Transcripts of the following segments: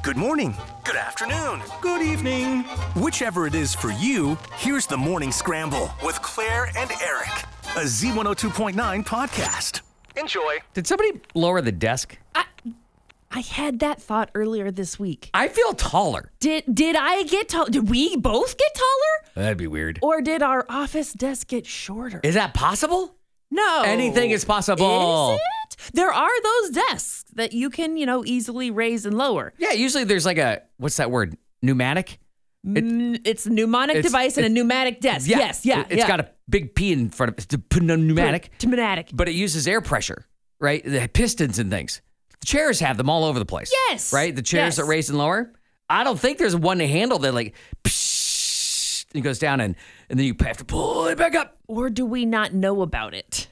Good morning. Good afternoon. Good evening. Whichever it is for you, here's the Morning Scramble With Claire and Eric. a Z102.9 podcast. Enjoy. Did somebody lower the desk? I had that thought earlier this week. I feel taller. Did I get tall? Did we both get taller? That'd be weird. Or did our office desk get shorter? Is that possible? No. Anything is possible. Is it? There are those desks that you can, easily raise and lower. Yeah, usually there's like what's that word? Pneumatic? It's a mnemonic device and a pneumatic desk. Yeah. Yes, yeah. It's got a big P in front of it. It's pneumatic. Pneumatic. But it uses air pressure, right? The pistons and things. The chairs have them all over the place. Yes. Right? The chairs that raise and lower. I don't think there's one to handle that like, psh, it goes down and then you have to pull it back up. Or do we not know about it?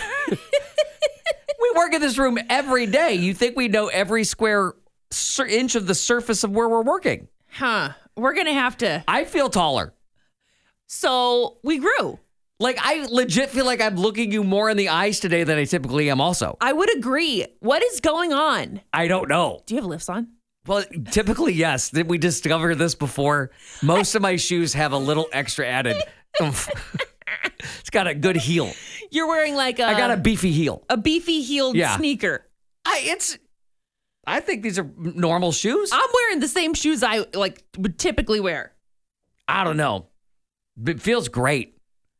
We work in this room every day. You think we know every square inch of the surface of where we're working? Huh. We're going to have to. I feel taller. So we grew. Like, I legit feel like I'm looking you more in the eyes today than I typically am also. I would agree. What is going on? I don't know. Do you have lifts on? Well, typically, yes. Did we discover this before? Most of my shoes have a little extra added oomph. It's got a good heel. You're wearing like I got a beefy heel. a beefy heeled sneaker. I think these are normal shoes. I'm wearing the same shoes I would typically wear. I don't know. It feels great.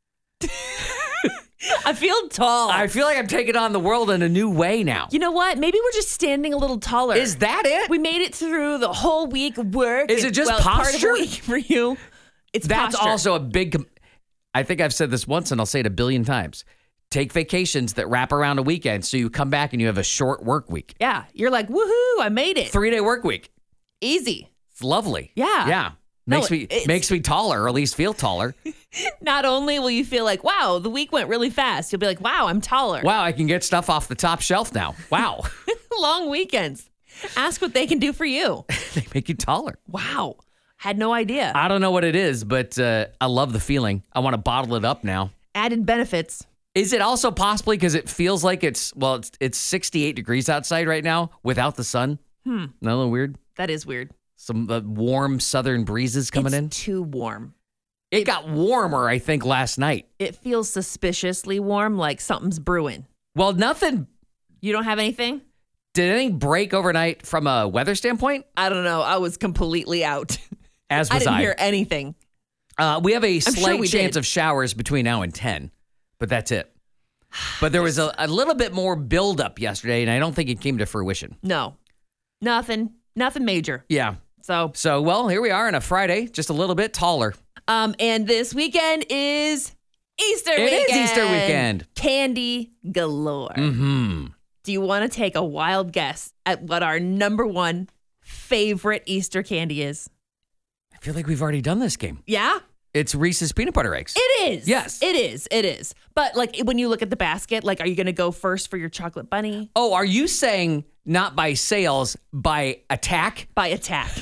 I feel tall. I feel like I'm taking on the world in a new way now. You know what? Maybe we're just standing a little taller. Is that it? We made it through the whole week of work. Is it just Part of posture? a week for you. It's That's posture. also a big. I think I've said this once, and I'll say it a billion times. Take vacations that wrap around a weekend, so you come back and you have a short work week. Yeah. You're like, woohoo, I made it. 3-day work week. Easy. It's lovely. Yeah. Yeah. No, Makes me taller, or at least feel taller. Not only will you feel like, wow, the week went really fast, you'll be like, wow, I'm taller. Wow, I can get stuff off the top shelf now. Wow. Long weekends. Ask what they can do for you. They make you taller. Wow. Had no idea. I don't know what it is, but I love the feeling. I want to bottle it up now. Added benefits. Is it also possibly because it feels like it's 68 degrees outside right now without the sun? Not a little weird? That is weird. Some warm southern breezes coming in. It's too warm. It got warmer, I think, last night. It feels suspiciously warm, like something's brewing. Well, nothing. You don't have anything? Did anything break overnight from a weather standpoint? I don't know. I was completely out. As I was didn't I. hear anything. We have a sure slight we chance did. of showers between now and 10, but that's it. But there was a little bit more buildup yesterday, and I don't think it came to fruition. No. Nothing major. Yeah. So, well, here we are on a Friday, just a little bit taller. And this weekend is Easter It weekend. is Easter weekend. Candy galore. Mm-hmm. Do you want to take a wild guess at what our number one favorite Easter candy is? I feel like we've already done this game. Yeah? It's Reese's peanut butter eggs. It is. Yes. It is. But like when you look at the basket, like, are you going to go first for your chocolate bunny? Oh, are you saying not by sales, by attack? By attack.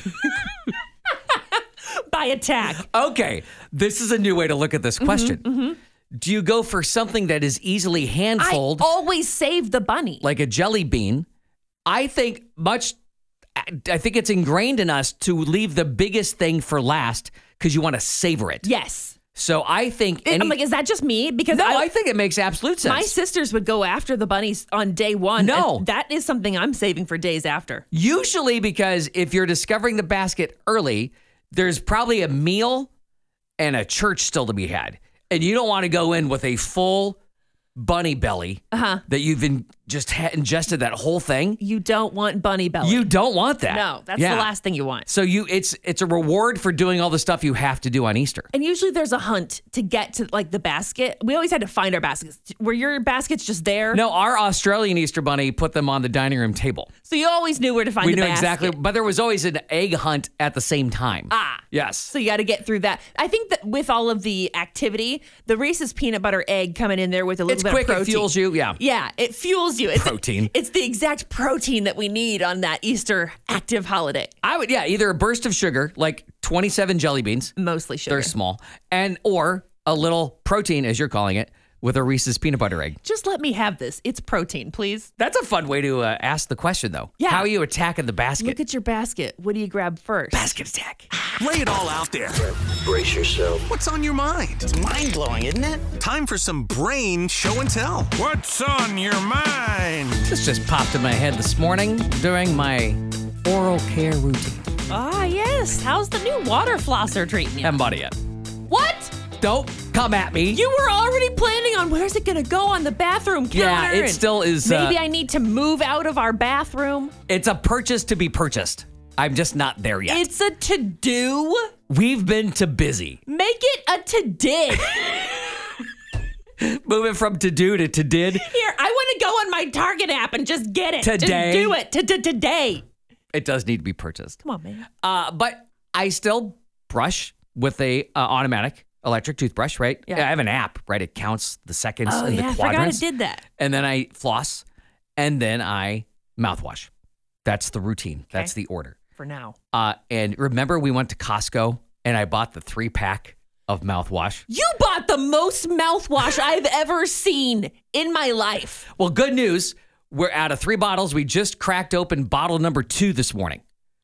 By attack. Okay. This is a new way to look at this question. Do you go for something that is easily handfold, I always save the bunny. like a jelly bean? I think it's ingrained in us to leave the biggest thing for last because you want to savor it. Yes. So I think I'm like, is that just me? Because I think it makes absolute sense. my sisters would go after the bunnies on day one. No. And that is something I'm saving for days after. Usually because if you're discovering the basket early, there's probably a meal and a church still to be had. And you don't want to go in with a full bunny belly that you've just ingested that whole thing. You don't want bunny belly. You don't want that. No, that's Yeah. the last thing you want. So it's a reward for doing all the stuff you have to do on Easter. And usually there's a hunt to get to like the basket. We always had to find our baskets. Were your baskets just there? No, our Australian Easter bunny put them on the dining room table. So you always knew where to find We the knew basket. exactly, but there was always an egg hunt at the same time. Yes. So you got to get through that. I think that with all of the activity, the Reese's peanut butter egg coming in there with a little It's bit quick, of protein. it fuels you, yeah. Yeah, it fuels you. It's Protein. It's the exact protein that we need on that Easter active holiday. Either a burst of sugar, like 27 jelly beans. Mostly sugar. They're small. Or a little protein, as you're calling it, with a Reese's peanut butter egg. Just let me have this. It's protein, please. That's a fun way to ask the question, though. Yeah. How are you attacking the basket? Look at your basket. What do you grab first? Basket attack. Lay it all out there. Brace yourself. What's on your mind? It's mind-blowing, isn't it? Time for some brain show and tell. What's on your mind? This just popped in my head this morning during my oral care routine. Ah, yes. How's the new water flosser treating you? Haven't bought it yet. What? Don't come at me. You were already planning on where's it going to go on the bathroom counter? Yeah, it and still is. Maybe I need to move out of our bathroom. It's a purchase to be purchased. I'm just not there yet. It's a to-do. We've been too busy. Make it a to-did. Moving from to do to did. Here, I want to go on my Target app and just get it. Today? Just do it. Today. It does need to be purchased. Come on, man. But I still brush with a automatic electric toothbrush, right? Yeah. I have an app, right? It counts the seconds Oh, and yeah. the I forgot quadrants. it did that. And then I floss, and then I mouthwash. That's the routine. That's the order. For now. And remember, we went to Costco, and I bought the 3-pack of mouthwash. You bought the most mouthwash I've ever seen in my life. Well, good news. We're out of 3 bottles. We just cracked open bottle number 2 this morning.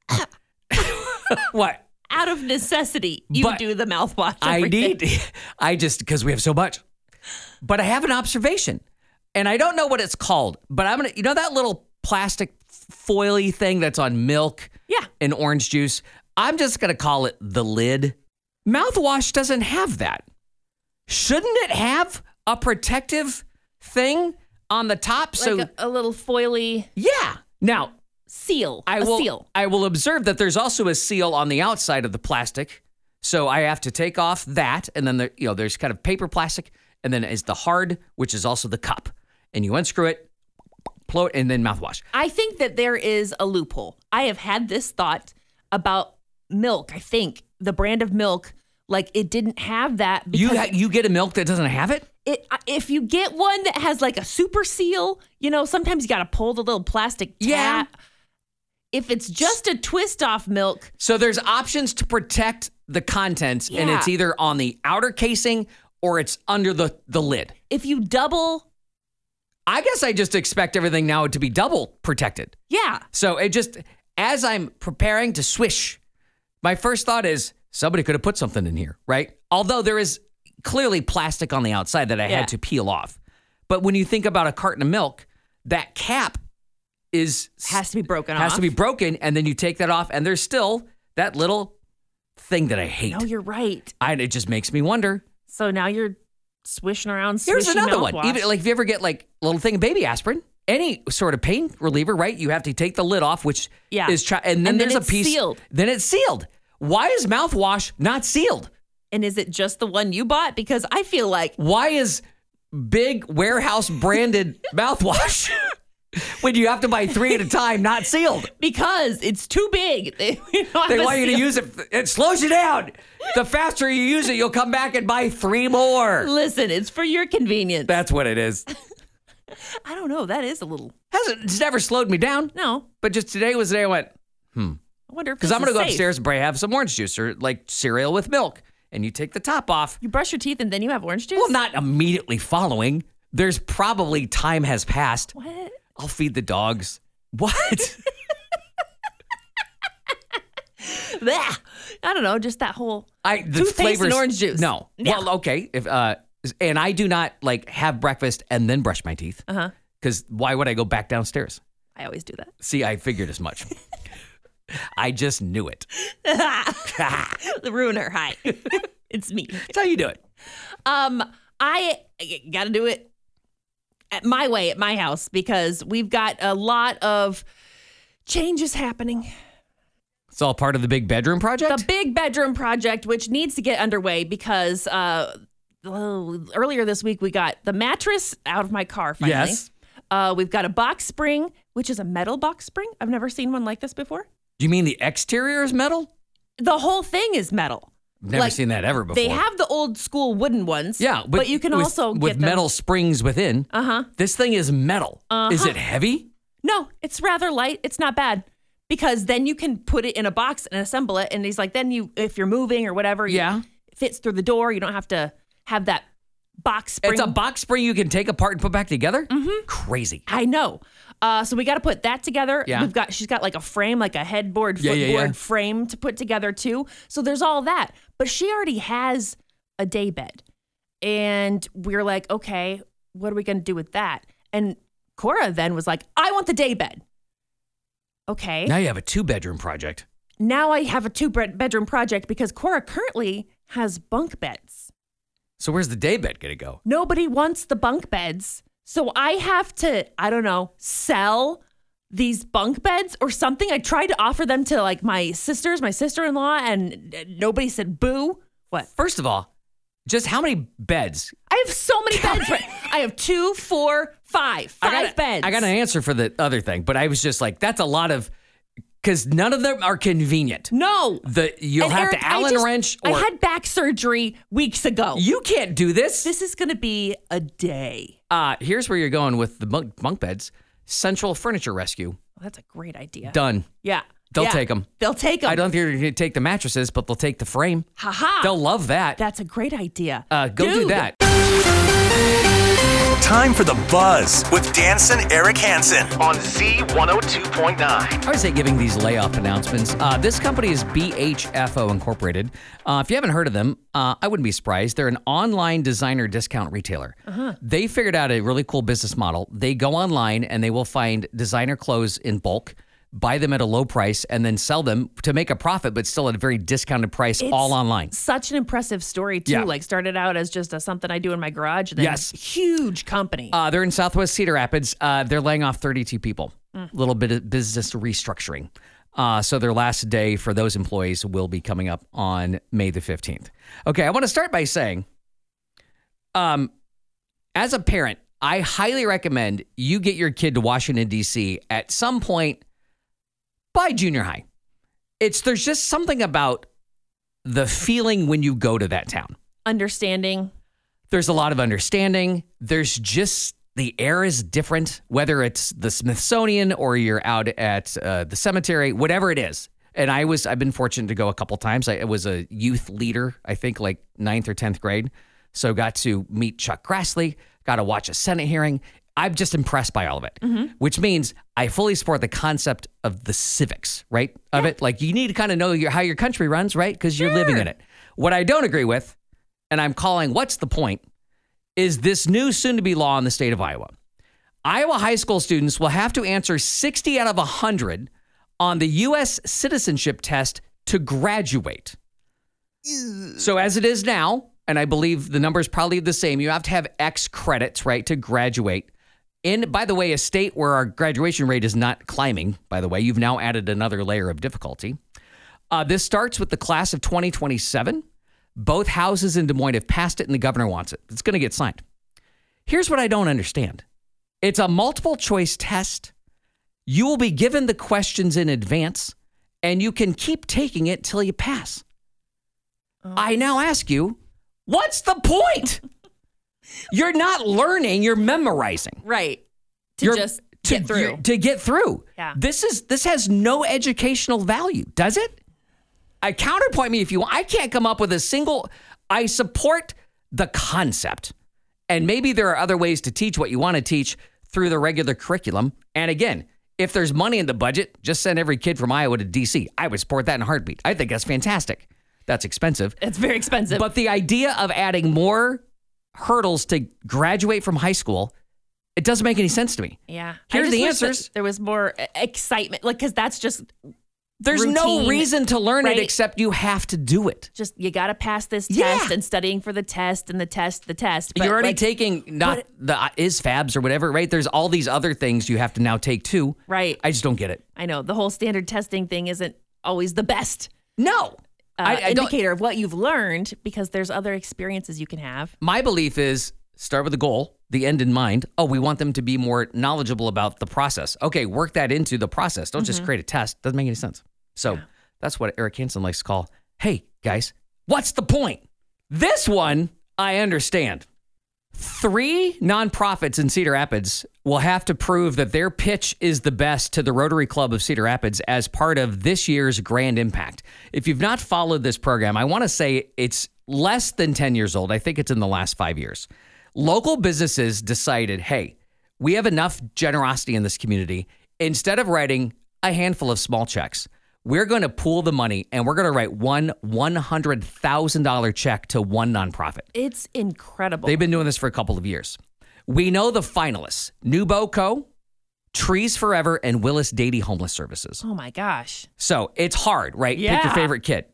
What? Out of necessity, you But do the mouthwash. Because we have so much. But I have an observation, and I don't know what it's called, but I'm going to, that little plastic foily thing that's on milk Yeah. and orange juice? I'm just going to call it the lid. Mouthwash doesn't have that. Shouldn't it have a protective thing on the top? Like a little foily Yeah. Now, seal. I will observe that there's also a seal on the outside of the plastic. So I have to take off that, and then there's kind of paper plastic, and then is the hard, which is also the cup. And you unscrew it, blow it, and then mouthwash. I think that there is a loophole. I have had this thought about milk. I think the brand of milk, like it didn't have that. You get a milk that doesn't have it? If you get one that has like a super seal, sometimes you got to pull the little plastic tab. Yeah. If it's just a twist off milk. So there's options to protect the contents, and Yeah. it's either on the outer casing or it's under the lid. If you double. I guess I just expect everything now to be double protected. Yeah. So as I'm preparing to swish, my first thought is somebody could have put something in here, right? Although there is clearly plastic on the outside that I Yeah. had to peel off. But when you think about a carton of milk, that cap Has to be broken off. has to be broken, and then you take that off, and there's still that little thing that I hate. No, you're right. It just makes me wonder. So now you're swishing around. Here's another one. mouthwash. Even like if you ever get like a little thing of baby aspirin, any sort of pain reliever, right? You have to take the lid off, which Yeah. is and then there's it's a piece. sealed. Then it's sealed. Why is mouthwash not sealed? And is it just the one you bought? Because I feel like Why is big warehouse branded mouthwash when you have to buy 3 at a time not sealed? because it's too big. They They want you to use it. It slows you down. The faster you use it, you'll come back and buy 3 more. Listen, it's for your convenience. That's what it is. I don't know. That is a little. It's never slowed me down. No. But just today was the day I went, I wonder if because this I'm going to is go safe. upstairs and probably have some orange juice or like cereal with milk. And you take the top off. You brush your teeth and then you have orange juice? Well, not immediately following. There's probably time has passed. What? I'll feed the dogs. What? Blech. I don't know. Just that whole. The Toothpaste flavors and orange juice. No. Yeah. Well, okay. If and I do not like have breakfast and then brush my teeth. Uh-huh. Because why would I go back downstairs? I always do that. See, I figured as much. I just knew it. The ruiner. Hi. It's me. That's how you do it. I got to do it at my way at my house because we've got a lot of changes happening. It's all part of the big bedroom project? The big bedroom project, which needs to get underway because earlier this week we got the mattress out of my car finally. Yes. We've got a box spring, which is a metal box spring. I've never seen one like this before. Do you mean the exterior is metal? The whole thing is metal. Never seen that ever before. They have the old school wooden ones. Yeah, but you can also with get them. metal springs within. Uh-huh. This thing is metal. Is it heavy? No, it's rather light. It's not bad because then you can put it in a box and assemble it. And he's like, then if you're moving or whatever, Yeah. it fits through the door. You don't have to have that box spring. It's a box spring you can take apart and put back together? Mm-hmm. Crazy. I know. So we got to put that together. Yeah. She's got like a frame, like a headboard, Yeah, footboard frame to put together too. So there's all that. But she already has a day bed. And we're like, okay, what are we going to do with that? And Cora then was like, I want the day bed. Okay. Now you have a 2-bedroom project. Now I have a 2-bedroom project because Cora currently has bunk beds. So where's the day bed going to go? Nobody wants the bunk beds. So I have to, I don't know, sell these bunk beds or something. I tried to offer them to like my sisters, my sister-in-law, and nobody said boo. What? First of all, just how many beds? I have so many beds. I have 2, 4, 5. Five beds. I got an answer for the other thing, but I was just like, that's a lot of, because none of them are convenient. No. You'll And have Eric, to Allen wrench. I Or had back surgery weeks ago. you can't do this. This is going to be a day. Here's where you're going with the bunk beds. Central Furniture Rescue. Well, that's a great idea. Done. Yeah. They'll take 'em. They'll take them. I don't think they're going to take the mattresses, but they'll take the frame. Ha-ha. They'll love that. That's a great idea. Go do Dude. that. Time for the Buzz with Danson Eric Hansen on Z102.9. I would say giving these layoff announcements. This company is BHFO Incorporated. If you haven't heard of them, I wouldn't be surprised. They're an online designer discount retailer. They figured out a really cool business model. They go online and they will find designer clothes in bulk, buy them at a low price, and then sell them to make a profit, but still at a very discounted price, all online. Such an impressive story, too. Yeah. Like, started out as just something I do in my garage. And then Yes. huge company. They're in Southwest Cedar Rapids. They're laying off 32 people. A little bit of business restructuring. So their last day for those employees will be coming up on May the 15th. Okay, I want to start by saying, as a parent, I highly recommend you get your kid to Washington, D.C. at some point by junior high. There's just something about the feeling when you go to that town. Understanding. There's a lot of understanding. There's just, the air is different, whether it's the Smithsonian or you're out at the cemetery, whatever it is. And I've been fortunate to go a couple times. I was a youth leader, I think like 9th or 10th grade. So got to meet Chuck Grassley, got to watch a Senate hearing. I'm just impressed by all of it, which means I fully support the concept of the civics, right? Of it. Like, you need to kind of know how your country runs, right? Because you're living in it. What I don't agree with, and I'm calling what's the point, is this new soon-to-be law in the state of Iowa. Iowa high school students will have to answer 60 out of 100 on the U.S. citizenship test to graduate. So as it is now, and I believe the number is probably the same, you have to have X credits, right, to graduate. In, by the way, a state where our graduation rate is not climbing, by the way, you've now added another layer of difficulty. This starts with the class of 2027. Both houses in Des Moines have passed it and the governor wants it. It's going to get signed. Here's what I don't understand. It's a multiple choice test. You will be given the questions in advance and you can keep taking it till you pass. I now ask you, what's the point? You're not learning, you're memorizing. Right. To get through. To get through. Yeah. This has no educational value, does it? Counterpoint me if you want. I can't come up with a single. I support the concept. And maybe there are other ways to teach what you want to teach through the regular curriculum. And again, if there's money in the budget, just send every kid from Iowa to DC. I would support that in a heartbeat. I think that's fantastic. That's expensive. It's very expensive. But the idea of adding more hurdles to graduate from high school, it doesn't make any sense to me. Yeah. Here are I just the wish that answers. There was more excitement, like, because that's just There's no routine, reason to learn right? it except you have to do it. just you got to pass this Yeah. test and studying for the test and the test. But You're already like, taking not the ISFABs or whatever, right? There's all these other things you have to now take too. Right. I just don't get it. I know the whole standard testing thing isn't always the best No. I don't. indicator of what you've learned because there's other experiences you can have. My belief is start with the goal, the end in mind. Oh, we want them to be more knowledgeable about the process. Okay, work that into the process. Don't just create a test. Doesn't make any sense. So that's what Eric Hansen likes to call, hey, guys, what's the point? This one, I understand. 3 nonprofits in Cedar Rapids will have to prove that their pitch is the best to the Rotary Club of Cedar Rapids as part of this year's Grand Impact. If you've not followed this program, I want to say it's less than 10 years old. I think it's in the last 5 years. Local businesses decided, hey, we have enough generosity in this community. Instead of writing a handful of small checks, we're going to pool the money and we're going to write one $100,000 check to one nonprofit. It's incredible. They've been doing this for a couple of years. We know the finalists: Nubo Co., Trees Forever, and Willis Dady Homeless Services. Oh my gosh. So it's hard, right? Yeah. Pick your favorite kid.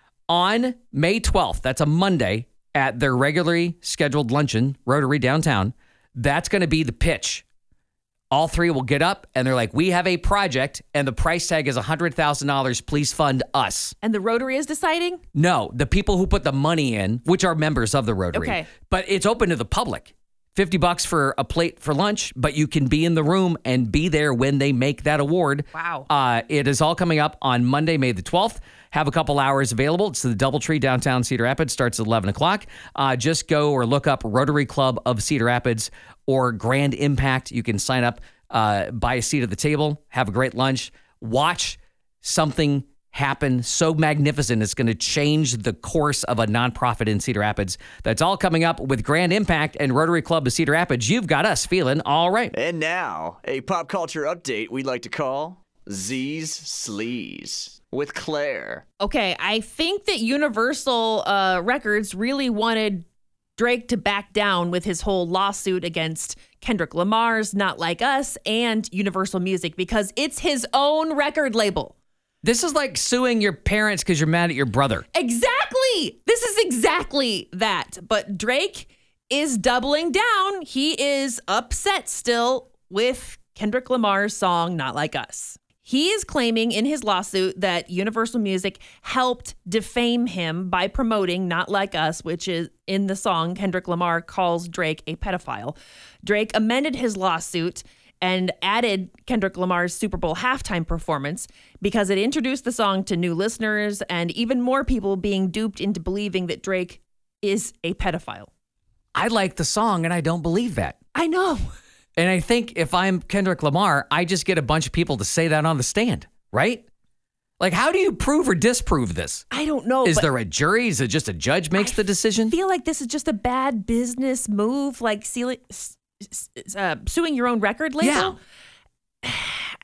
On May 12th, that's a Monday, at their regularly scheduled luncheon, Rotary downtown, that's going to be the pitch. All three will get up and they're like, we have a project and the price tag is $100,000. Please fund us. And the Rotary is deciding? No, the people who put the money in, which are members of the Rotary. Okay. But it's open to the public. $50 for a plate for lunch, but you can be in the room and be there when they make that award. Wow. It is all coming up on Monday, May the 12th. Have a couple hours available. It's the Doubletree downtown Cedar Rapids. Starts at 11 o'clock. Just go or look up Rotary Club of Cedar Rapids or Grand Impact. You can sign up, buy a seat at the table, have a great lunch, watch something happen so magnificent it's going to change the course of a nonprofit in Cedar Rapids. That's all coming up with Grand Impact and Rotary Club of Cedar Rapids. You've got us feeling all right. And now, a pop culture update we'd like to call Z's Sleaze with Claire. Okay, I think that Universal Records really wanted Drake to back down with his whole lawsuit against Kendrick Lamar's Not Like Us and Universal Music because it's his own record label. This is like suing your parents because you're mad at your brother. Exactly. This is exactly that. But Drake is doubling down. He is upset still with Kendrick Lamar's song, Not Like Us. He is claiming in his lawsuit that Universal Music helped defame him by promoting Not Like Us, which is in the song Kendrick Lamar calls Drake a pedophile. Drake amended his lawsuit and added Kendrick Lamar's Super Bowl halftime performance because it introduced the song to new listeners and even more people being duped into believing that Drake is a pedophile. I like the song and I don't believe that. I know. And I think if I'm Kendrick Lamar, I just get a bunch of people to say that on the stand, right? Like, how do you prove or disprove this? I don't know. Is there a jury? Is it just a judge makes the decision? I feel like this is just a bad business move, like suing your own record label. Yeah.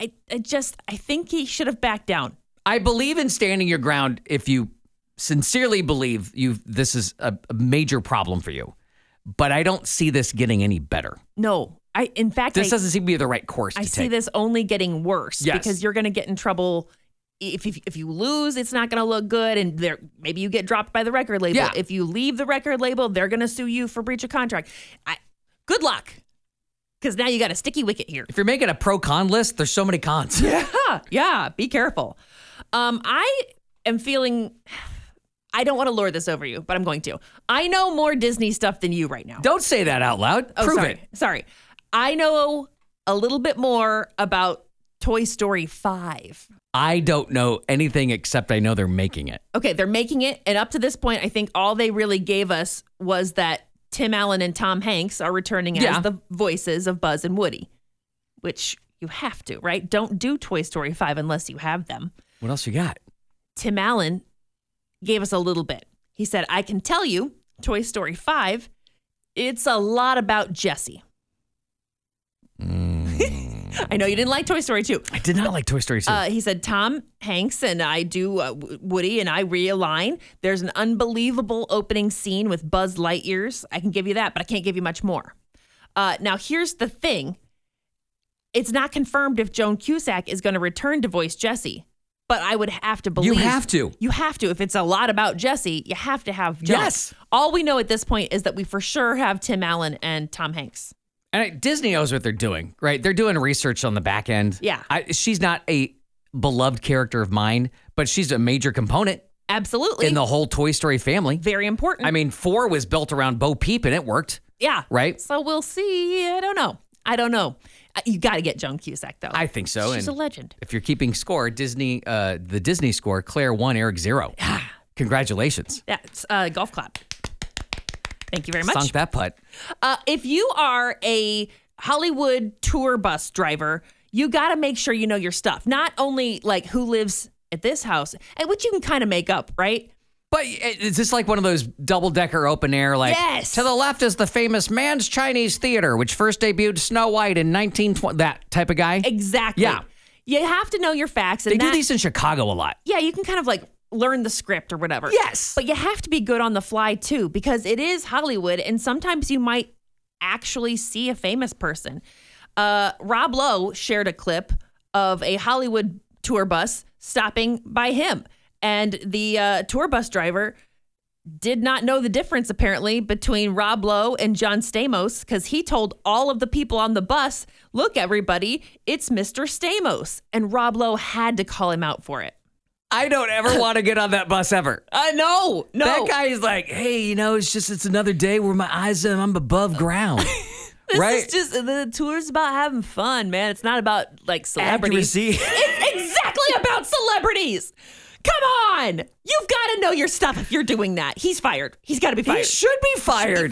I think he should have backed down. I believe in standing your ground if you sincerely believe this is a major problem for you. But I don't see this getting any better. No. In fact, this doesn't seem to be the right course to I take. see this only getting worse Yes. because you're going to get in trouble. If you lose, it's not going to look good, and maybe you get dropped by the record label. Yeah. If you leave the record label, they're going to sue you for breach of contract. Good luck, because now you got a sticky wicket here. If you're making a pro-con list, there's so many cons. Yeah, be careful. I am feeling. I don't want to lure this over you, but I'm going to. I know more Disney stuff than you right now. Don't say that out loud. Prove it. Sorry. I know a little bit more about Toy Story 5. I don't know anything except I know they're making it. Okay, they're making it. And up to this point, I think all they really gave us was that Tim Allen and Tom Hanks are returning as the voices of Buzz and Woody, which you have to, right? Don't do Toy Story 5 unless you have them. What else you got? Tim Allen gave us a little bit. He said, I can tell you, Toy Story 5, it's a lot about Jessie. I know you didn't like Toy Story 2. I did not like Toy Story 2. He said, Tom Hanks and I do Woody and I realign. There's an unbelievable opening scene with Buzz Lightyears. I can give you that, but I can't give you much more. Now, here's the thing. It's not confirmed if Joan Cusack is going to return to voice Jessie, but I would have to believe. You have to. You have to. If it's a lot about Jessie, you have to have Joan. Yes. All we know at this point is that we for sure have Tim Allen and Tom Hanks. And Disney knows what they're doing, right? They're doing research on the back end. Yeah. She's not a beloved character of mine, but she's a major component Absolutely. in the whole Toy Story family. Very important. I mean, 4 was built around Bo Peep and it worked. Yeah. Right? So we'll see. I don't know. You got to get Joan Cusack, though. I think so. She's and a legend. If you're keeping score, the Disney score, Claire 1, Eric 0. Congratulations. That's golf clap. Thank you very much. Sunk that putt. If you are a Hollywood tour bus driver, you got to make sure you know your stuff. Not only like who lives at this house, and which you can kind of make up, right? But it's just like one of those double-decker open air, like, Yes. to the left is the famous Man's Chinese Theater, which first debuted Snow White in 1920, that type of guy. Exactly. Yeah. You have to know your facts. And They do that- these in Chicago a lot. Yeah, you can kind of like learn the script or whatever. Yes. But you have to be good on the fly too, because it is Hollywood, and sometimes you might actually see a famous person. Rob Lowe shared a clip of a Hollywood tour bus stopping by him, and the tour bus driver did not know the difference apparently between Rob Lowe and John Stamos, because he told all of the people on the bus, "Look, everybody, it's Mr. Stamos," and Rob Lowe had to call him out for it. I don't ever want to get on that bus ever. No. That guy is like, hey, it's another day where my eyes, I'm above ground. This right? is just the tour's about having fun, man. It's not about like celebrities. Accuracy. It's exactly about celebrities. Come on. You've got to know your stuff if you're doing that. He's fired. He's got to be fired. He should be fired.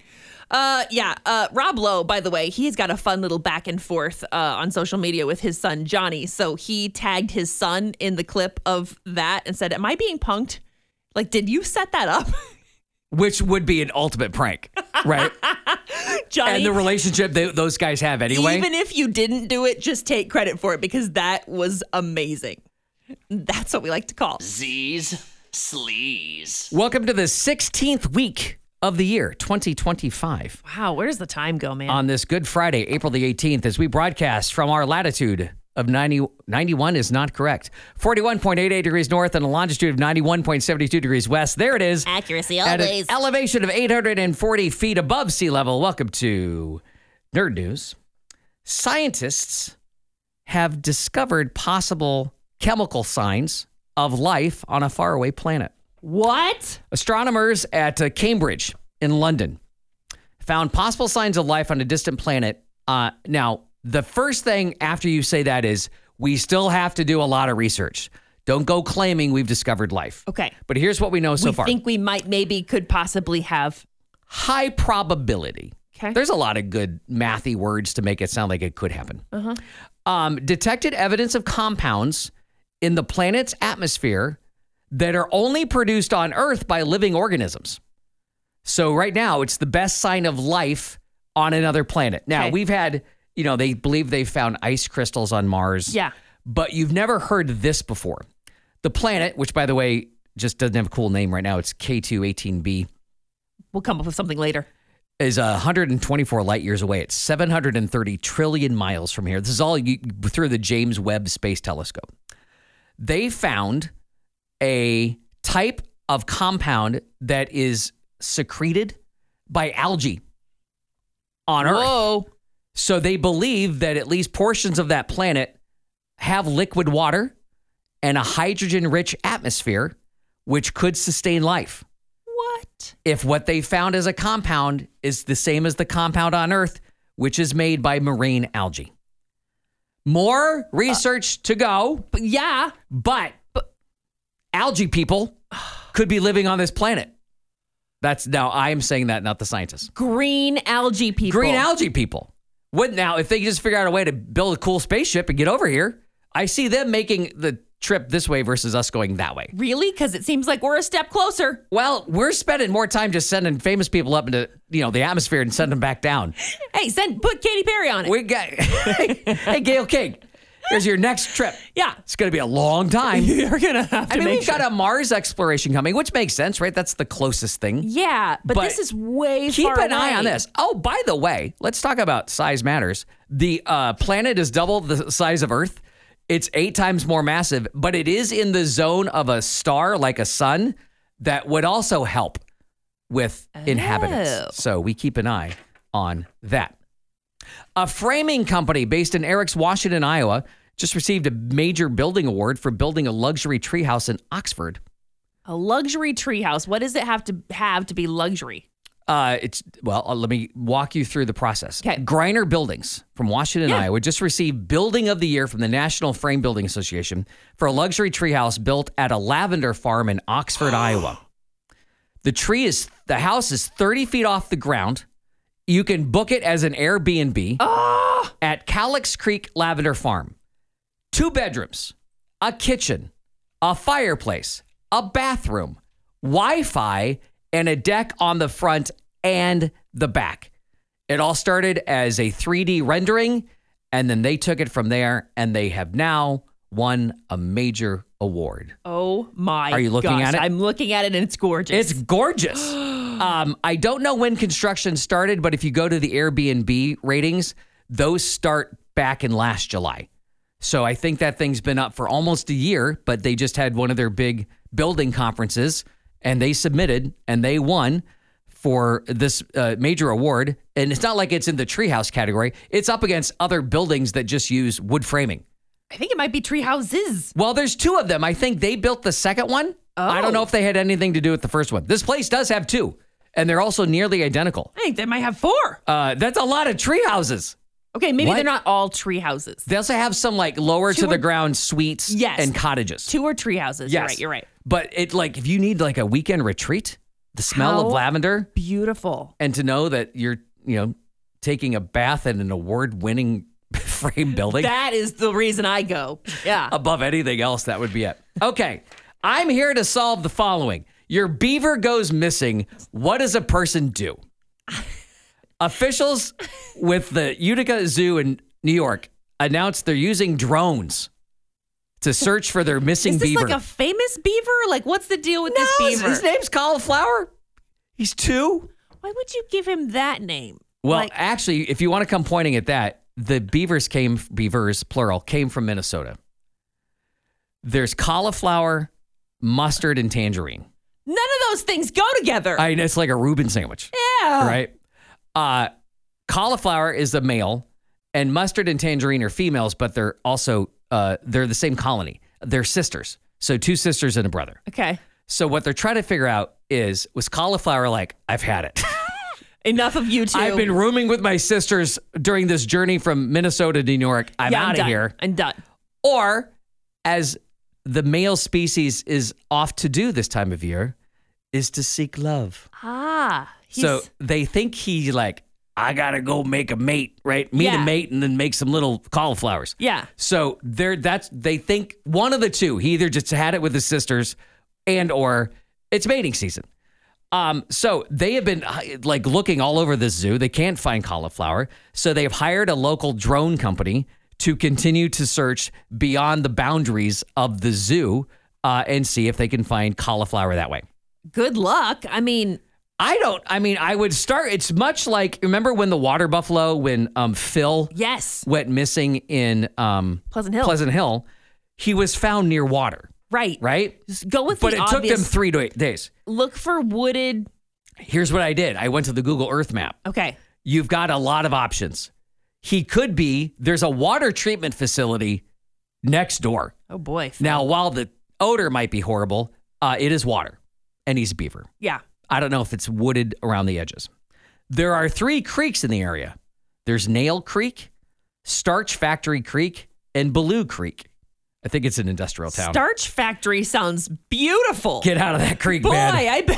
Rob Lowe, by the way, he's got a fun little back and forth on social media with his son, Johnny. So he tagged his son in the clip of that and said, "Am I being punked? Like, did you set that up?" Which would be an ultimate prank, right? Johnny, And the relationship those guys have anyway. even if you didn't do it, just take credit for it because that was amazing. That's what we like to call. Z's Sleaze. Welcome to the 16th week of the year, 2025. Wow, where does the time go, man? On this Good Friday, April the 18th, as we broadcast from our latitude of 91 is not correct. 41.88 degrees north and a longitude of 91.72 degrees west. There it is. Accuracy At an always. elevation of 840 feet above sea level. Welcome to Nerd News. Scientists have discovered possible chemical signs of life on a faraway planet. What? Astronomers at Cambridge in London found possible signs of life on a distant planet. Now, the first thing after you say that is we still have to do a lot of research. Don't go claiming we've discovered life. Okay. But here's what we know so far. We think we could possibly have. High probability. Okay. There's a lot of good mathy words to make it sound like it could happen. Detected evidence of compounds in the planet's atmosphere that are only produced on Earth by living organisms. So right now, it's the best sign of life on another planet. Now, Okay. we've had, they believe they've found ice crystals on Mars. Yeah. But you've never heard this before. The planet, which, by the way, just doesn't have a cool name right now, it's K2-18b, We'll come up with something later. is 124 light years away. It's 730 trillion miles from here. This is all through the James Webb Space Telescope. They found a type of compound that is secreted by algae on Earth. Whoa. So they believe that at least portions of that planet have liquid water and a hydrogen-rich atmosphere, which could sustain life. What? If what they found as a compound is the same as the compound on Earth, which is made by marine algae. More research to go, But yeah. but algae people could be living on this planet. Now I'm saying that, not the scientists. Green algae people. Green algae people. Now, if they just figure out a way to build a cool spaceship and get over here, I see them making the trip this way versus us going that way. Really? Because it seems like we're a step closer. Well, we're spending more time just sending famous people up into the atmosphere and send them back down. Hey, put Katy Perry on it. We got hey Gail King, here's your next trip. Yeah. It's going to be a long time. You're going to have to We've got a Mars exploration coming, which makes sense, right? That's the closest thing. Yeah, but this is way Keep far an eye away. on this. Oh, by the way, let's talk about size matters. The planet is double the size of Earth. It's 8 times more massive, but it is in the zone of a star like a sun that would also help with inhabitants. So we keep an eye on that. A framing company based in Eric's, Washington, Iowa, just received a major building award for building a luxury treehouse in Oxford. A luxury treehouse. What does it have to be luxury? Let me walk you through the process. Okay. Griner Buildings from Washington, Iowa, just received Building of the Year from the National Frame Building Association for a luxury treehouse built at a lavender farm in Oxford, Iowa. The house is 30 feet off the ground. You can book it as an Airbnb at Calyx Creek Lavender Farm. 2 bedrooms, a kitchen, a fireplace, a bathroom, Wi-Fi, and a deck on the front and the back. It all started as a 3D rendering, and then they took it from there, and they have now won a major award. Oh my! Are you looking at it? I'm looking at it, and it's gorgeous. It's gorgeous. I don't know when construction started, but if you go to the Airbnb ratings, those start back in last July. So I think that thing's been up for almost a year, but they just had one of their big building conferences, and they submitted, and they won for this major award. And it's not like it's in the treehouse category. It's up against other buildings that just use wood framing. I think it might be tree houses. Well, there's two of them. I think they built the second one. I don't know if they had anything to do with the first one. This place does have two, and they're also nearly identical. I think they might have 4. That's a lot of tree houses. Okay, maybe What? they're not all tree houses. They also have some like lower to the ground suites Yes. and cottages. 2 are tree houses. Yes. You're right. But it like if you need like a weekend retreat, the smell of How lavender, Beautiful. and to know that you're taking a bath in an award-winning frame building That is the reason I go. Yeah. above anything else, that would be it. Okay, I'm here to solve the following. Your beaver goes missing. What does a person do? Officials with the Utica Zoo in New York announced they're using drones to search for their missing Is this beaver. like a famous beaver? Like, what's the deal with this beaver? His name's Cauliflower. He's 2. Why would you give him that name? Well, Like- actually, if you want to come pointing at that, the beavers, plural, came from Minnesota. There's cauliflower, mustard, and tangerine. None of those things go together. It's like a Reuben sandwich. Yeah. Right? Cauliflower is the male, and mustard and tangerine are females, but they're also they're the same colony. They're sisters. So 2 sisters and a brother. Okay. So what they're trying to figure out is, was cauliflower like, I've had it. Enough of you two. I've been rooming with my sisters during this journey from Minnesota to New York. I'm out of done. here. I'm done. Or, as the male species is off to do this time of year, is to seek love. So they think he like, I gotta go make a mate, right? Meet a Yeah. mate and then make some little cauliflowers. Yeah. So they think one of the two. He either just had it with his sisters, and or it's mating season. So they have been like looking all over this zoo. They can't find cauliflower. So they've hired a local drone company to continue to search beyond the boundaries of the zoo and see if they can find cauliflower that way. Good luck. I mean, I would start. It's much like, remember when the water buffalo, when Phil yes. went missing in Pleasant Hill. Pleasant Hill, he was found near water, Right. right? Just go with But the it took obvious. them 3 days. Look for wooded. Here's what I did. I went to the Google Earth map. Okay. You've got a lot of options. He could be, there's a water treatment facility next door. Oh boy. Now, while the odor might be horrible, it is water, and he's a beaver. Yeah. I don't know if it's wooded around the edges. There are 3 creeks in the area. There's Nail Creek, Starch Factory Creek, and Bellew Creek. I think it's an industrial town. Starch Factory sounds beautiful. Get out of that creek, Boy, man. I bet.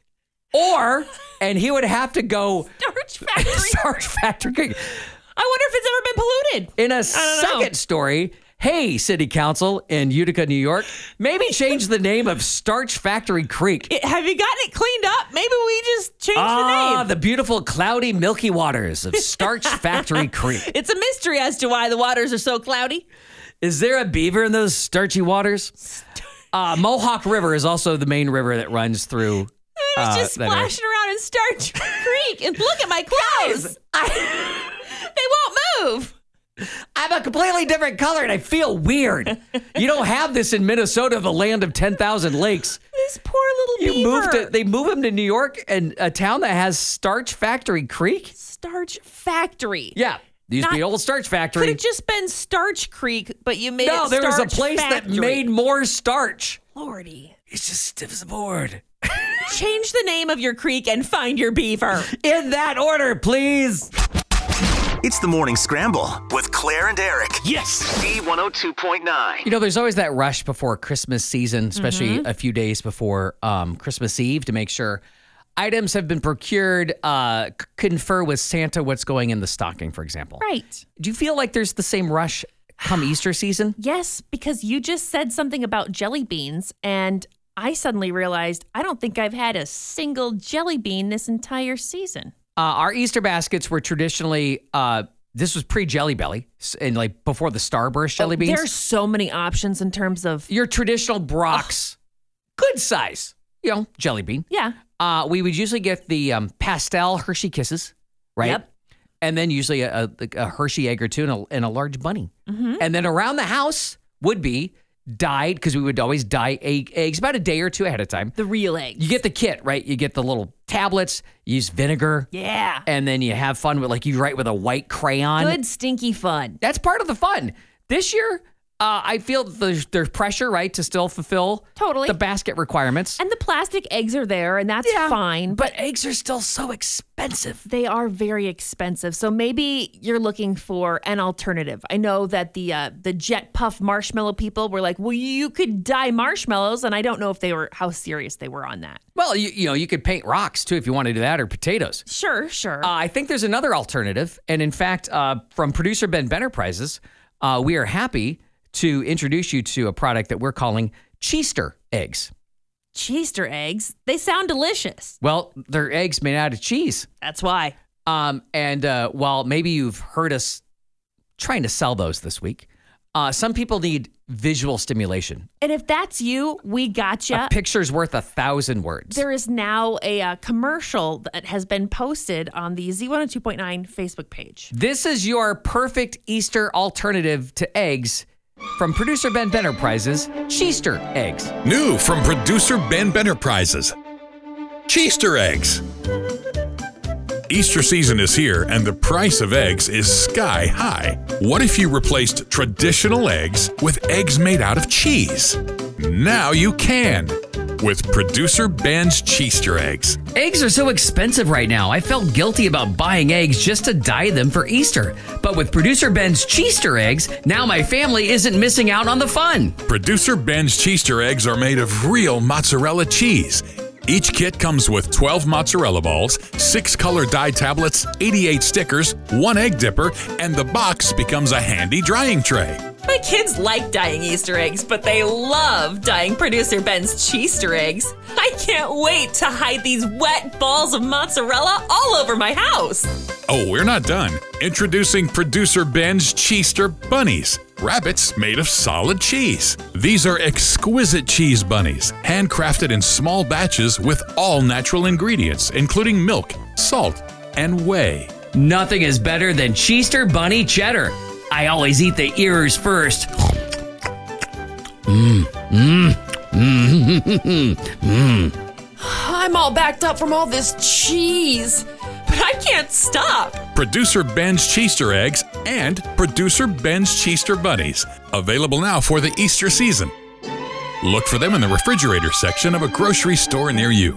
And he would have to go Starch Factory. Starch Factory Creek. I wonder if it's ever been polluted. In a don't know. second story, hey, City Council in Utica, New York, maybe change the name of Starch Factory Creek. Have you gotten it cleaned up? Maybe we just change the name. The beautiful, cloudy, milky waters of Starch Factory Creek. It's a mystery as to why the waters are so cloudy. Is there a beaver in those starchy waters? Mohawk River is also the main river that runs through. I was just that area. splashing around in Starch Creek, and look at my clothes. They won't move. I'm a completely different color and I feel weird. You don't have this in Minnesota, the land of 10,000 lakes. This poor little beaver. They move him to New York, and a town that has Starch Factory Creek. Starch Factory. Yeah, used to be Not- an old starch Could factory. have just been Starch Creek, but you made No, it there was a Starch place that Factory. made more starch. Lordy. It's just stiff as a board. Change the name of your creek and find your beaver. In that order, please. It's the Morning Scramble with Claire and Eric. Yes. B102.9. You know, there's always that rush before Christmas season, especially a few days before Christmas Eve, to make sure items have been procured, confer with Santa what's going in the stocking, for example. Right. Do you feel like there's the same rush come Easter season? Yes, because you just said something about jelly beans, and I suddenly realized I don't think I've had a single jelly bean this entire season. Our Easter baskets were traditionally, this was pre-Jelly Belly and like before the Starburst jelly beans. There's so many options in terms of... Your traditional Brock's, good size, jelly bean. Yeah. We would usually get the pastel Hershey Kisses, right? Yep. And then usually a Hershey egg or two and a large bunny. Mm-hmm. And then around the house would be dyed, because we would always dye eggs about a day or two ahead of time. The real eggs. You get the kit, right? You get the little tablets, you use vinegar. Yeah. And then you have fun with, like, you write with a white crayon. Good stinky fun. That's part of the fun. This year, I feel there's pressure, right, to still fulfill Totally. the basket requirements. And the plastic eggs are there, and that's fine. But eggs are still so expensive. They are very expensive. So maybe you're looking for an alternative. I know that the Jet Puff marshmallow people were like, well, you could dye marshmallows. And I don't know if how serious they were on that. Well, you could paint rocks, too, if you want to do that, or potatoes. Sure. I think there's another alternative. And in fact, from producer Ben Enterprises, we are happy to introduce you to a product that we're calling Cheester eggs. Cheester eggs? They sound delicious. Well, they're eggs made out of cheese. That's why. And while maybe you've heard us trying to sell those this week, some people need visual stimulation. And if that's you, we gotcha. A picture's worth 1,000 words. There is now a commercial that has been posted on the Z102.9 Facebook page. This is your perfect Easter alternative to eggs from producer Ben Enterprises, Cheester eggs. New from producer Ben Enterprises, Cheester eggs. Easter season is here and the price of eggs is sky high. What if you replaced traditional eggs with eggs made out of cheese? Now you can with producer Ben's Cheester eggs. Eggs are so expensive right now. I felt guilty about buying eggs just to dye them for Easter. But with producer Ben's Cheester eggs, now my family isn't missing out on the fun. Producer Ben's Cheester eggs are made of real mozzarella cheese. Each kit comes with 12 mozzarella balls, 6 color dye tablets, 88 stickers, 1 egg dipper, and the box becomes a handy drying tray. My kids like dyeing Easter eggs, but they love dyeing producer Ben's Cheester eggs. I can't wait to hide these wet balls of mozzarella all over my house. Oh, we're not done. Introducing producer Ben's Cheester bunnies. Rabbits made of solid cheese. These are exquisite cheese bunnies, handcrafted in small batches with all natural ingredients, including milk, salt, and whey. Nothing is better than Cheester bunny cheddar. I always eat the ears first. I'm all backed up from all this cheese, but I can't stop. Producer Ben's Cheester eggs and producer Ben's Cheester bunnies. Available now for the Easter season. Look for them in the refrigerator section of a grocery store near you.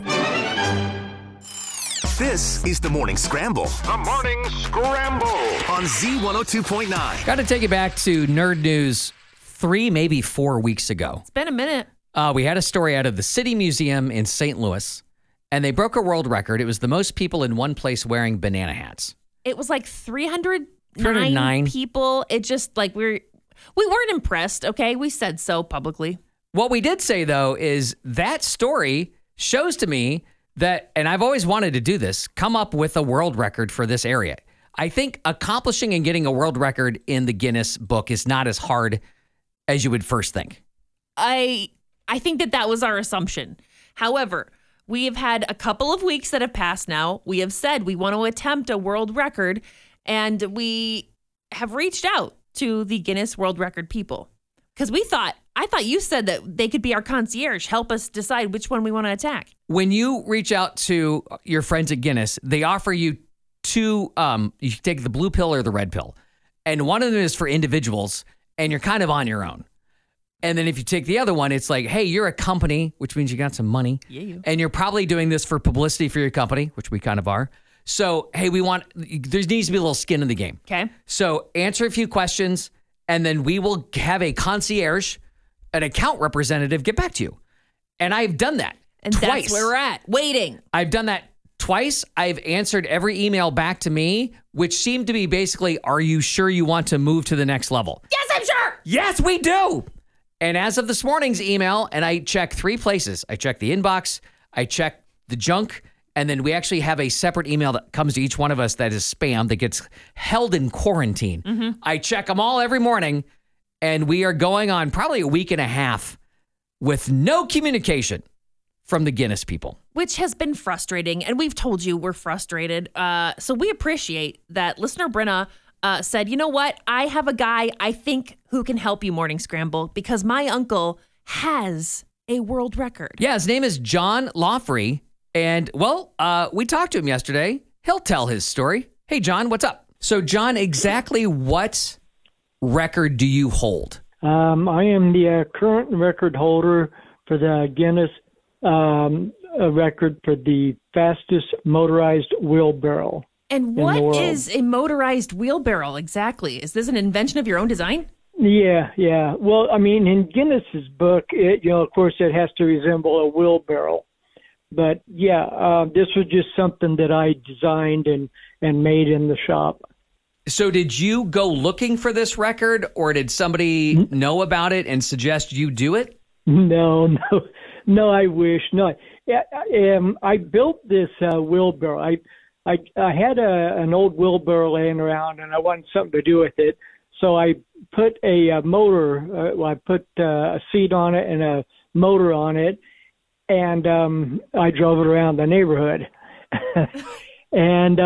This is the Morning Scramble The Morning Scramble. on Z102.9. Got to take it back to Nerd News 3, maybe 4 weeks ago. It's been a minute. We had a story out of the City Museum in St. Louis, and they broke a world record. It was the most people in one place wearing banana hats. It was like 309 309 people. It just like we weren't impressed. Okay, we said so publicly. What we did say, though, is that story shows to me that, and I've always wanted to do this, come up with a world record for this area. I think accomplishing and getting a world record in the Guinness book is not as hard as you would first think. I think that was our assumption. However, we have had a couple of weeks that have passed now. We have said we want to attempt a world record, and we have reached out to the Guinness World Record people because I thought you said that they could be our concierge, help us decide which one we want to attack. When you reach out to your friends at Guinness, they offer you two, you can take the blue pill or the red pill. And one of them is for individuals, and you're kind of on your own. And then if you take the other one, it's like, hey, you're a company, which means you got some money. Yeah. And you're probably doing this for publicity for your company, which we kind of are. So, hey, there needs to be a little skin in the game. Okay. So answer a few questions, and then we will have a concierge, an account representative, get back to you. And I've done that And twice. that's where we're at, waiting. I've done that twice. I've answered every email back to me, which seemed to be basically, are you sure you want to move to the next level? Yes, I'm sure. Yes, we do. And as of this morning's email, and I check 3 places. I check the inbox, I check the junk, and then we actually have a separate email that comes to each one of us that is spam that gets held in quarantine. I check them all every morning, and we are going on probably a week and a half with no communication from the Guinness people. Which has been frustrating, and we've told you we're frustrated. So we appreciate that listener Brenna said, you know what? I have a guy I think who can help you, Morning Scramble, because my uncle has a world record. Yeah, his name is John Lawfrey. And, well, we talked to him yesterday. He'll tell his story. Hey, John, what's up? So, John, exactly what record do you hold? I am the current record holder for the Guinness record for the fastest motorized wheelbarrow. And what is a motorized wheelbarrow exactly? Is this an invention of your own design? Yeah. Well, I mean, in Guinness's book, of course, it has to resemble a wheelbarrow. But yeah, this was just something that I designed and made in the shop. So did you go looking for this record, or did somebody know about it and suggest you do it? No, I wish. No, I built this wheelbarrow. I had an old wheelbarrow laying around, and I wanted something to do with it. So I put a motor, I put a seat on it and a motor on it, and I drove it around the neighborhood. And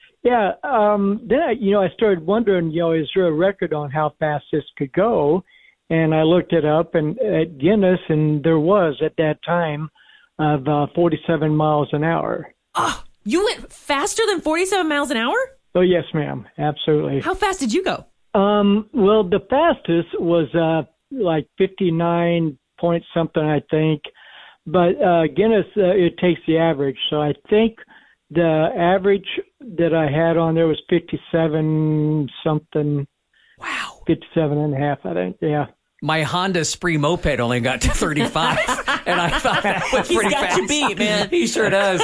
then I started wondering, is there a record on how fast this could go? And I looked it up at Guinness, and there was at that time of 47 miles an hour. Oh, you went faster than 47 miles an hour? Oh, yes, ma'am. Absolutely. How fast did you go? Well, the fastest was like 59 point something, I think. But Guinness, it takes the average. So I think the average that I had on there was 57 something. Wow. 57 and a half, I think. Yeah. My Honda Spree moped only got to 35, and I thought that was pretty fast. He's got you beat, man. He sure does.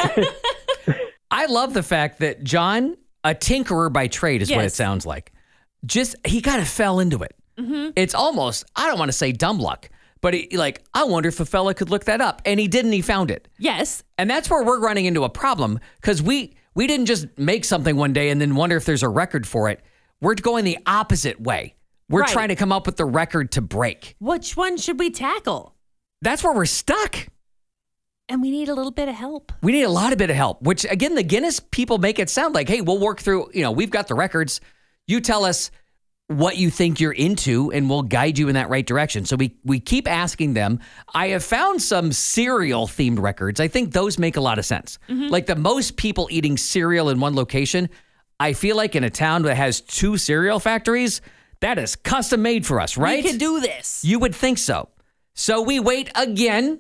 I love the fact that John, a tinkerer by trade is what it sounds like. He kind of fell into it. Mm-hmm. It's almost, I don't want to say dumb luck, but I wonder if a fella could look that up. And he didn't, he found it. Yes. And that's where we're running into a problem, because we didn't just make something one day and then wonder if there's a record for it. We're going the opposite way. We're trying to come up with the record to break. Which one should we tackle? That's where we're stuck. And we need a little bit of help. We need a lot of bit of help, which, again, the Guinness people make it sound like, hey, we'll work through, we've got the records. You tell us what you think you're into, and we'll guide you in that right direction. So we keep asking them. I have found some cereal-themed records. I think those make a lot of sense. Mm-hmm. Like the most people eating cereal in one location, I feel like in a town that has 2 cereal factories, that is custom made for us, right? We can do this. You would think so. So we wait again.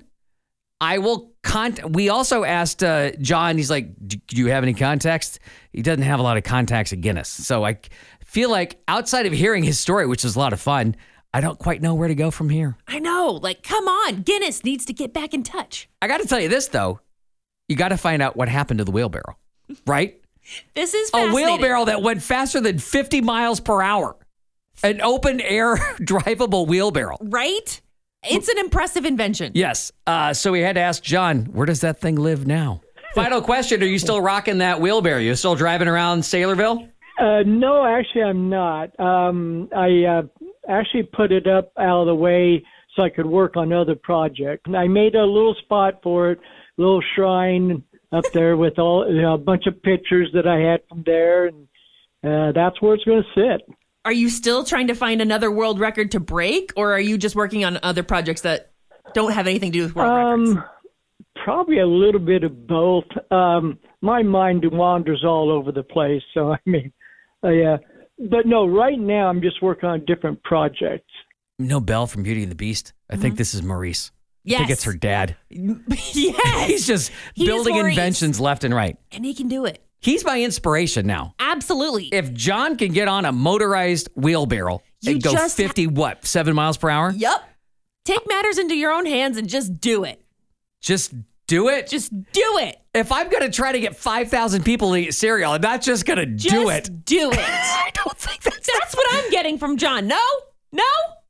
We also asked John, he's like, do you have any contacts? He doesn't have a lot of contacts at Guinness. So I feel like outside of hearing his story, which was a lot of fun, I don't quite know where to go from here. I know. Come on. Guinness needs to get back in touch. I got to tell you this, though. You got to find out what happened to the wheelbarrow, right? This is fascinating. A wheelbarrow that went faster than 50 miles per hour. An open air drivable wheelbarrow. Right? It's an impressive invention. Yes. So we had to ask John, where does that thing live now? Final question. Are you still rocking that wheelbarrow? You still driving around Saylorville? No, actually, I'm not. I actually put it up out of the way so I could work on other projects. And I made a little spot for it, a little shrine up there with a bunch of pictures that I had from there. And that's where it's going to sit. Are you still trying to find another world record to break, or are you just working on other projects that don't have anything to do with world records? Probably a little bit of both. My mind wanders all over the place, so I mean, yeah. But no, right now I'm just working on different projects. No, Belle from Beauty and the Beast. I think this is Maurice. Yes. I think it's her dad. Yes. He's just building inventions left and right. And he can do it. He's my inspiration now. Absolutely. If John can get on a motorized wheelbarrow and go 7 miles per hour? Yep. Take matters into your own hands and just do it. Just do it? Just do it. If I'm going to try to get 5,000 people to eat cereal, I'm not just going to do it. Just do it. I don't think that's what I'm getting from John. No?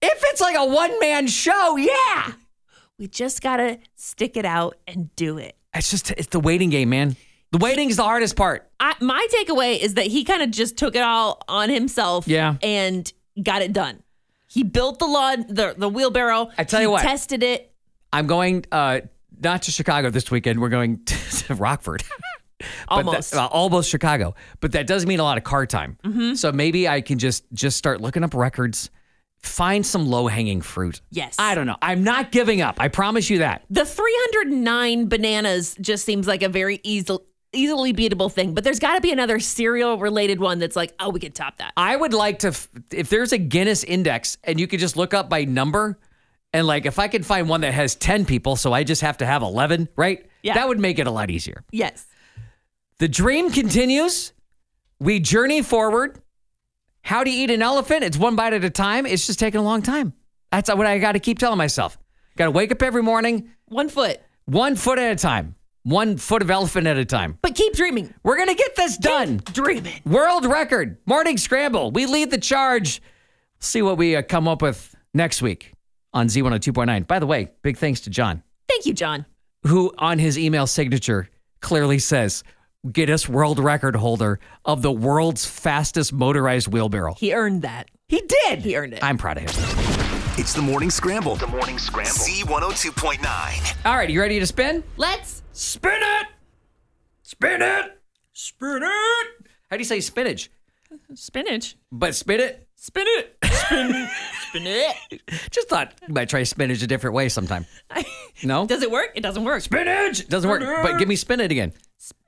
If it's like a one-man show, yeah. We just got to stick it out and do it. It's the waiting game, man. The waiting is the hardest part. My takeaway is that he kind of just took it all on himself and got it done. He built the lawn, the wheelbarrow. I tell you what. Tested it. I'm going not to Chicago this weekend. We're going to Rockford. Almost. Almost Chicago. But that does mean a lot of car time. Mm-hmm. So maybe I can just start looking up records, find some low-hanging fruit. Yes. I don't know. I'm not giving up. I promise you that. The 309 bananas just seems like a very easily beatable thing. But there's got to be another cereal-related one that's like, oh, we could top that. I would like to, if there's a Guinness index and you could just look up by number, and like if I could find one that has 10 people, so I just have to have 11, right? Yeah. That would make it a lot easier. Yes. The dream continues. We journey forward. How to eat an elephant? It's one bite at a time. It's just taking a long time. That's what I got to keep telling myself. Got to wake up every morning. 1 foot. 1 foot at a time. 1 foot of elephant at a time. But keep dreaming. We're going to get this done. Keep dreaming. World record. Morning Scramble. We lead the charge. See what we come up with next week on Z102.9. By the way, big thanks to John. Thank you, John. Who on his email signature clearly says, Guinness World Record holder of the world's fastest motorized wheelbarrow. He earned that. He did. He earned it. I'm proud of him. It's the Morning Scramble. The Morning Scramble. Z102.9. All right, you ready to spin? Let's Spin it! Spin it! Spin it! How do you say spinach? spinach. But spin it? Spin it. Spin it. Just thought you might try spinach a different way sometime. No? Does it work? It doesn't work. Spinach! Doesn't work. But give me spin it again.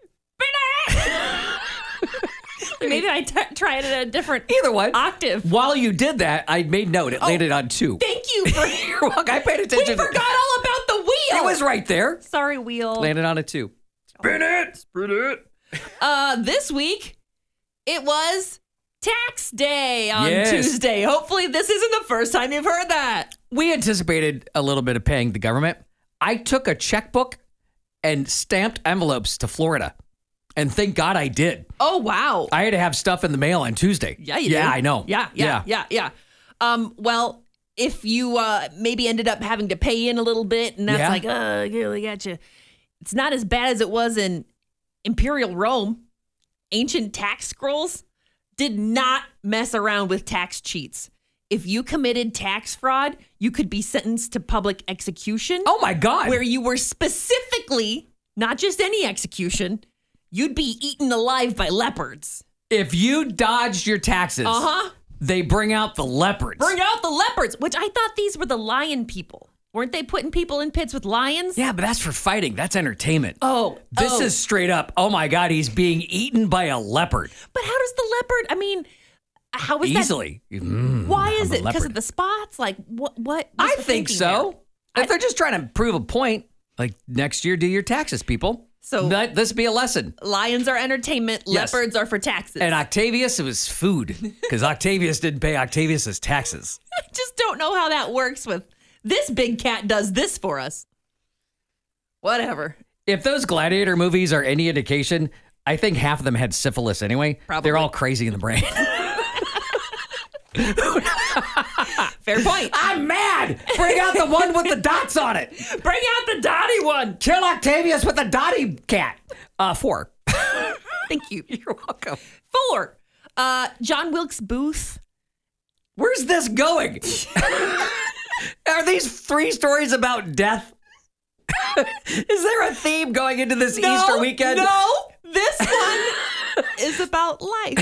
Maybe I try it at a different Either one. octave. While you did that, I made note. It landed on 2. Thank you for. You're welcome. I paid We attention. forgot all about the wheel. It was right there. Sorry, wheel. Landed on a 2. Spin it. Spin it. This week, it was tax day on Yes. Tuesday. Hopefully, this isn't the first time you've heard that. We anticipated a little bit of paying the government. I took a checkbook and stamped envelopes to Florida. And thank God I did. Oh, wow. I had to have stuff in the mail on Tuesday. Yeah, you Yeah, did. I know. Yeah. Well, if you maybe ended up having to pay in a little bit, and that's Yeah. like, I got you. It's not as bad as it was in Imperial Rome. Ancient tax scrolls did not mess around with tax cheats. If you committed tax fraud, you could be sentenced to public execution. Oh, my God. Where you were specifically, not just any execution, you'd be eaten alive by leopards. If you dodged your taxes, they bring out the leopards. Bring out the leopards, which I thought these were the lion people. Weren't they putting people in pits with lions? Yeah, but that's for fighting. That's entertainment. Oh. This is straight up, oh my God, he's being eaten by a leopard. But how does the leopard, I mean, how is Easily. that? Why is I'm a it? Because leopard. of the spots? Like, what? I what's the think thinking so. there? If they're just trying to prove a point, like next year, do your taxes, people. So- Let this be a lesson. Lions are entertainment, Yes. leopards are for taxes. And Octavius, it was food because Octavius didn't pay Octavius's taxes. I just don't know how that works with this big cat does this for us. Whatever. If those gladiator movies are any indication, I think half of them had syphilis anyway. Probably. They're all crazy in the brain. Fair point. I'm mad. Bring out the one with the dots on it. Bring out the Dottie one. Kill Octavius with the Dottie cat. 4. Thank you. You're welcome. 4. John Wilkes Booth. Where's this going? Are these 3 stories about death? Is there a theme going into this Easter weekend? No, this one is about life.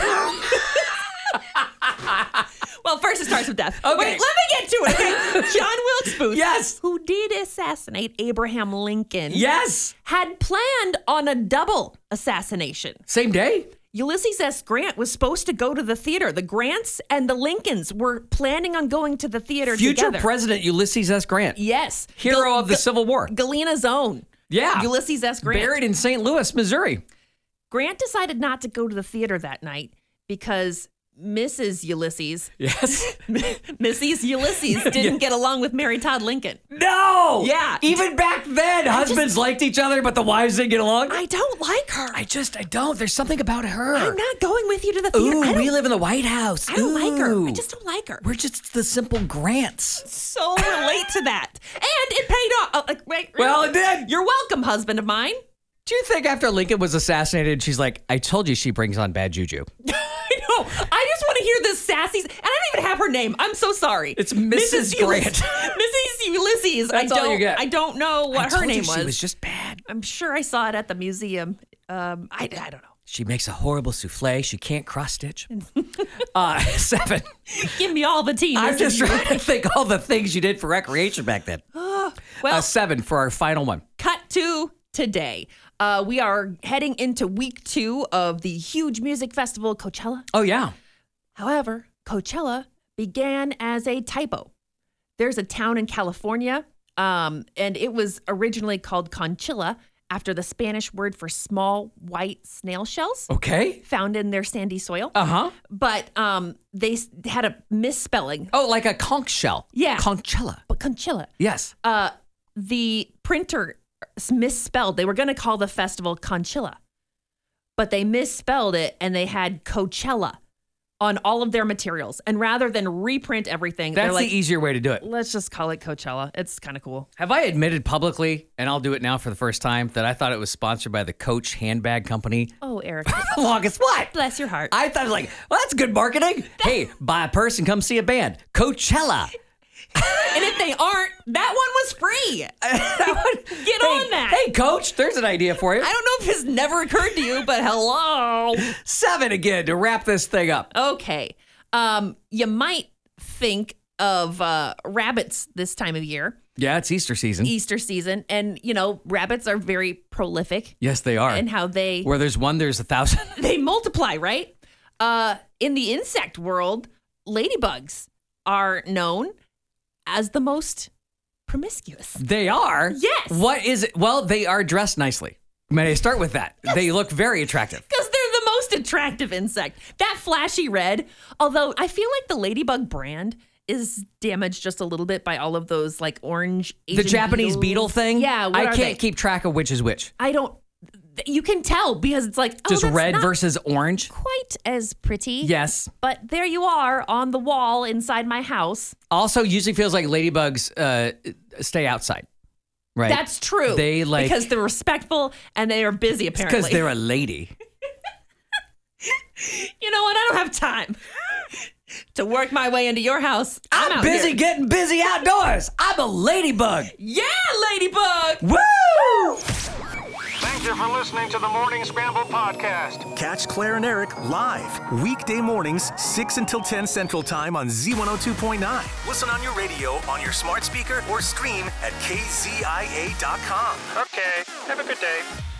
Well, first it starts with death. Okay. Wait, let me get to it. Okay? John Wilkes Booth, Yes. who did assassinate Abraham Lincoln, Yes. had planned on a double assassination. Same day? Ulysses S. Grant was supposed to go to the theater. The Grants and the Lincolns were planning on going to the theater Future together. President Ulysses S. Grant. Yes. Hero of the Civil War. Galena's own. Yeah. Ulysses S. Grant. Buried in St. Louis, Missouri. Grant decided not to go to the theater that night because Mrs. Ulysses, Yes. Mrs. Ulysses didn't get along with Mary Todd Lincoln. No. Yeah. Even back then, husbands liked each other, but the wives didn't get along. I don't like her. I don't. There's something about her. I'm not going with you to the theater. Ooh, we live in the White House. I don't like her. Ooh. I just don't like her. We're just the simple Grants. So relate to that. And it paid off. Well, it did. You're welcome, husband of mine. Do you think after Lincoln was assassinated, she's like, I told you she brings on bad juju? I know. I just want to hear this sassy. And I don't even have her name. I'm so sorry. It's Mrs. Grant. Mrs. Ulysses. That's all you get. I don't know what her name was. She was just bad. I'm sure I saw it at the museum. I don't know. She makes a horrible souffle. She can't cross stitch. 7. Give me all the tea. I'm Mrs. just trying to think all the things you did for recreation back then. Well, 7 for our final one. cut to today. We are heading into week 2 of the huge music festival, Coachella. Oh, yeah. However, Coachella began as a typo. There's a town in California, and it was originally called Conchilla after the Spanish word for small white snail shells Okay. found in their sandy soil. Uh-huh. But they had a misspelling. Oh, like a conch shell. Yeah. Conchilla. But Conchilla. Yes. The printer misspelled. They were going to call the festival Conchilla, but they misspelled it and they had Coachella on all of their materials. And rather than reprint everything, they're That's like, the easier way to do it. let's just call it Coachella. It's kind of cool. Have I admitted publicly, and I'll do it now for the first time, that I thought it was sponsored by the Coach handbag company? Oh, Eric. Longest what? Bless your heart. I thought it was like, well, that's good marketing. Hey, buy a purse and come see a band. Coachella. And if they aren't, that one was free. Get on that. Hey, Coach, there's an idea for you. I don't know if it's never occurred to you, but hello. 7 again to wrap this thing up. Okay. You might think of rabbits this time of year, Yeah, it's Easter season. Easter season. And, rabbits are very prolific Yes, they are. in how they Where there's one, there's 1,000. they multiply, right? In the insect world, ladybugs are known as the most promiscuous. They are? Yes. What is it? Well, they are dressed nicely. May I start with that? They look very attractive. Because they're the most attractive insect. That flashy red, although I feel like the ladybug brand is damaged just a little bit by all of those like orange Asian The Japanese beetle beetles. thing? Yeah, what I are can't they? keep track of which is which. I don't. You can tell because it's like Just that's red not versus orange? quite as pretty. Yes. But there you are on the wall inside my house. Also, usually feels like ladybugs stay outside. Right? That's true. They like because they're respectful and they are busy apparently. because they're a lady. You know what? I don't have time to work my way into your house. I'm out busy here. getting busy outdoors. I'm a ladybug. Yeah, ladybug. Woo! Thank you for listening to the Morning Scramble podcast. Catch Claire and Eric live weekday mornings, 6 until 10 Central Time on Z102.9. Listen on your radio, on your smart speaker, or stream at kzia.com. Okay, have a good day.